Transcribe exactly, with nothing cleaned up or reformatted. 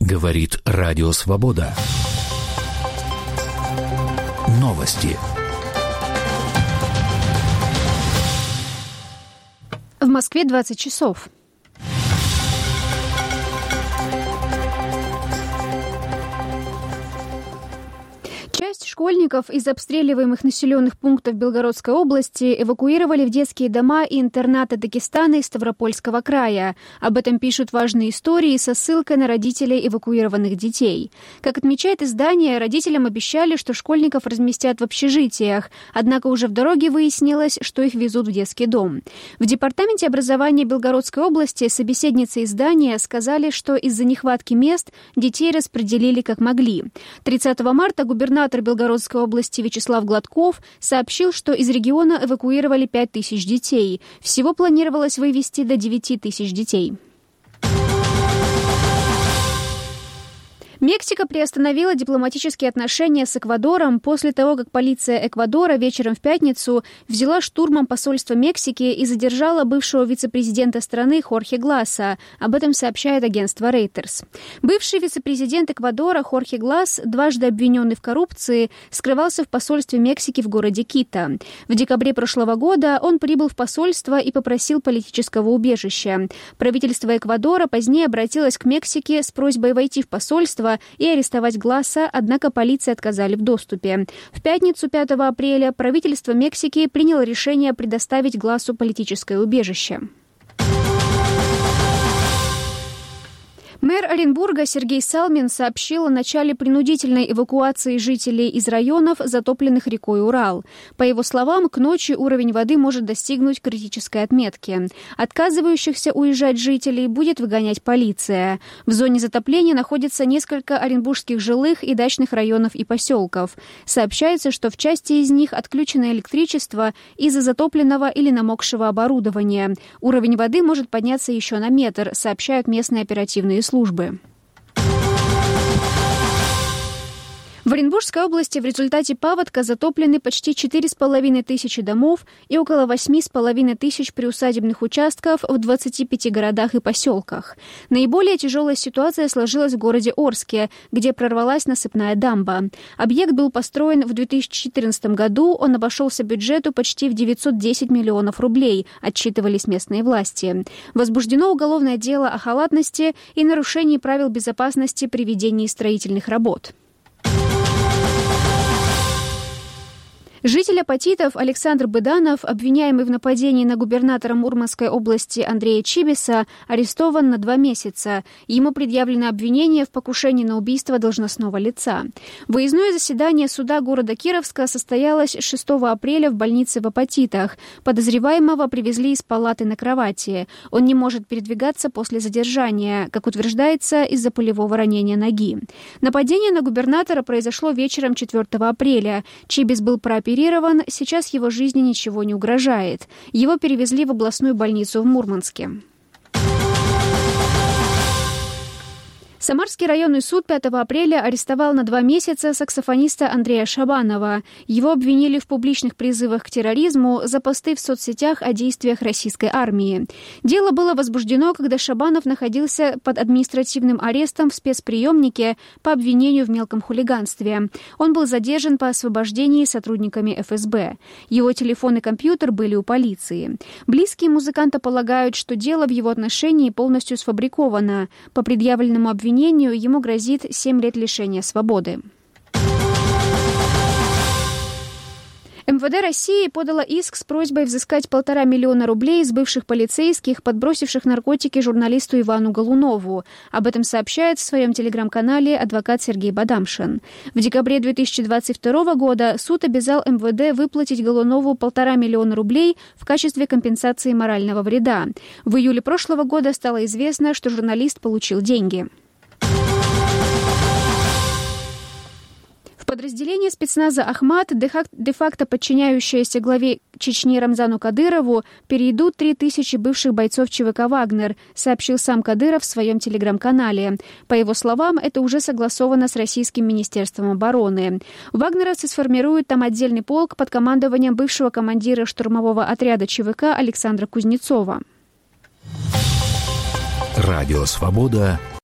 Говорит Радио Свобода. Новости. В Москве двадцать часов. Часть школьников из обстреливаемых населенных пунктов Белгородской области эвакуировали в детские дома и интернаты Дагестана и Ставропольского края. Об этом пишут важные истории со ссылкой на родителей эвакуированных детей. Как отмечает издание, родителям обещали, что школьников разместят в общежитиях, однако уже в дороге выяснилось, что их везут в детский дом. В Департаменте образования Белгородской области собеседницы издания сказали, что из-за нехватки мест детей распределили как могли. тридцатого марта губернатор Белгородской области Вячеслав Гладков сообщил, что из региона эвакуировали пять тысяч детей. Всего планировалось вывести до девяти тысяч детей. Мексика приостановила дипломатические отношения с Эквадором после того, как полиция Эквадора вечером в пятницу взяла штурмом посольство Мексики и задержала бывшего вице-президента страны Хорхе Гласа. Об этом сообщает агентство Reuters. Бывший вице-президент Эквадора Хорхе Глас, дважды обвиненный в коррупции, скрывался в посольстве Мексики в городе Кито. В декабре прошлого года он прибыл в посольство и попросил политического убежища. Правительство Эквадора позднее обратилось к Мексике с просьбой войти в посольство и арестовать Гласа, однако полиции отказали в доступе. В пятницу пятого апреля правительство Мексики приняло решение предоставить Гласу политическое убежище. Мэр Оренбурга Сергей Салмин сообщил о начале принудительной эвакуации жителей из районов, затопленных рекой Урал. По его словам, к ночи уровень воды может достигнуть критической отметки. Отказывающихся уезжать жителей будет выгонять полиция. В зоне затопления находится несколько оренбургских жилых и дачных районов и поселков. Сообщается, что в части из них отключено электричество из-за затопленного или намокшего оборудования. Уровень воды может подняться еще на метр, сообщают местные оперативные службы. службы. В Оренбургской области в результате паводка затоплены почти четыре с половиной тысячи домов и около восемь с половиной тысяч приусадебных участков в двадцати пяти городах и поселках. Наиболее тяжелая ситуация сложилась в городе Орске, где прорвалась насыпная дамба. Объект был построен в две тысячи четырнадцатом году, он обошелся бюджету почти в девятьсот десять миллионов рублей, отчитывались местные власти. Возбуждено уголовное дело о халатности и нарушении правил безопасности при ведении строительных работ. Житель Апатитов Александр Быданов, обвиняемый в нападении на губернатора Мурманской области Андрея Чибиса, арестован на два месяца. Ему предъявлено обвинение в покушении на убийство должностного лица. Выездное заседание суда города Кировска состоялось шестого апреля в больнице в Апатитах. Подозреваемого привезли из палаты на кровати. Он не может передвигаться после задержания, как утверждается, из-за пулевого ранения ноги. Нападение на губернатора произошло вечером четвертого апреля. Чибис был прооперирован. Сейчас его жизни ничего не угрожает. Его перевезли в областную больницу в Мурманске. Самарский районный суд пятого апреля арестовал на два месяца саксофониста Андрея Шабанова. Его обвинили в публичных призывах к терроризму за посты в соцсетях о действиях российской армии. Дело было возбуждено, когда Шабанов находился под административным арестом в спецприемнике по обвинению в мелком хулиганстве. Он был задержан по освобождении сотрудниками эф эс бэ. Его телефон и компьютер были у полиции. Близкие музыканта полагают, что дело в его отношении полностью сфабриковано. По предъявленному обвинению ему грозит семь лет лишения свободы. эм вэ дэ России подало иск с просьбой взыскать полтора миллиона рублей с бывших полицейских, подбросивших наркотики журналисту Ивану Голунову. Об этом сообщает в своем телеграм-канале адвокат Сергей Бадамшин. В декабре две тысячи двадцать второго года суд обязал эм вэ дэ выплатить Голунову полтора миллиона рублей в качестве компенсации морального вреда. В июле прошлого года стало известно, что журналист получил деньги. Подразделение спецназа «Ахмат», де-факто подчиняющееся главе Чечни Рамзану Кадырову, перейдут три тысячи бывших бойцов ЧВК «Вагнер», сообщил сам Кадыров в своем телеграм-канале. По его словам, это уже согласовано с Российским министерством обороны. Вагнеровцы сформируют там отдельный полк под командованием бывшего командира штурмового отряда ЧВК Александра Кузнецова. Радио «Свобода».